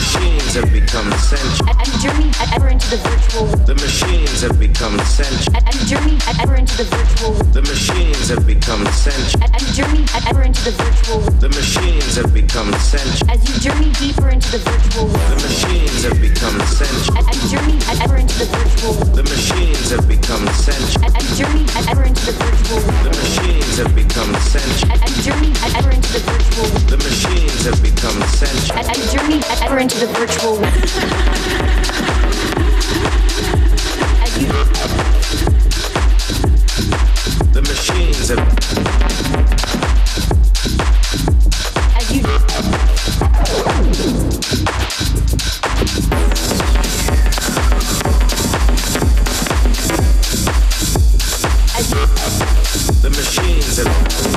machines have become sentient. As you journey ever into the virtual world. The machines have become sentient. As you journey ever into the virtual world. The machines have become sentient. As you journey ever into the virtual world. The machines have become sentient. As you journey deeper into the virtual world. The machines have become sentient. As you journey ever into the virtual world. The machines have become sentient. As you journey ever into the virtual world. The machines have become sentient. As you journey ever into the virtual world. The machines have become sentient. As you journey ever into the virtual world. As you The machines have as you as you the machines have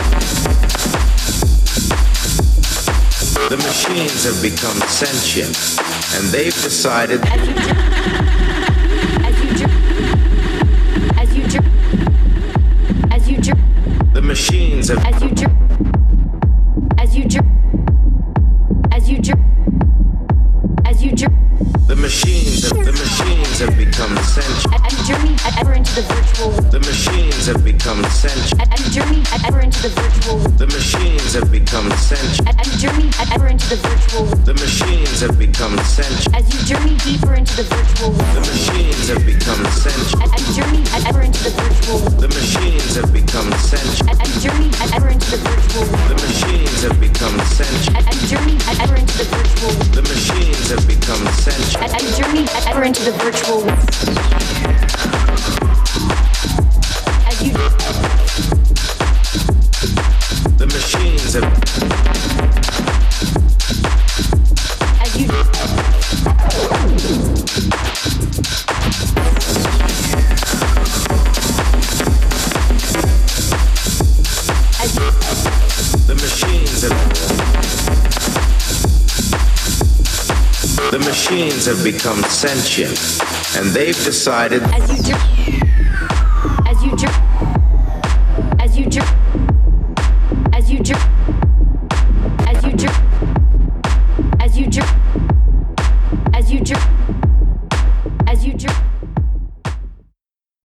the machines have become sentient, and they've decided as you as you as you the machines have as you as you as you as you the machines have become sentient. as you journey ever into the virtual world. The machines have become sentient. As you journey ever into the virtual world. The machines have become sentient. As you journey ever into the virtual world. The machines have become sentient. As you journey deeper into the virtual world. The machines have become sentient. As you journey ever into the virtual world. The machines have become sentient. As you journey ever into the virtual world. The machines have become sentient. As you journey ever into the virtual world. The machines have become sentient. As you journey ever into the virtual world. As you The machines have as you as you the machines have the machines have become sentient, and they've decided as you